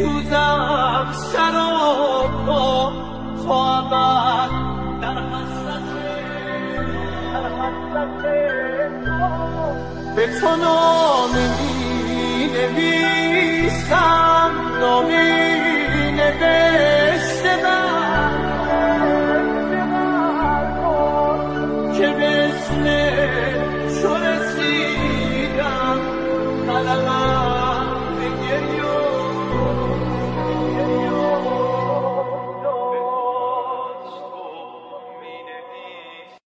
سوزم شراب با خواهد در حسرت به تو نامه می نویسم، نامه نوشته من که مثل چو رسیدم قلمم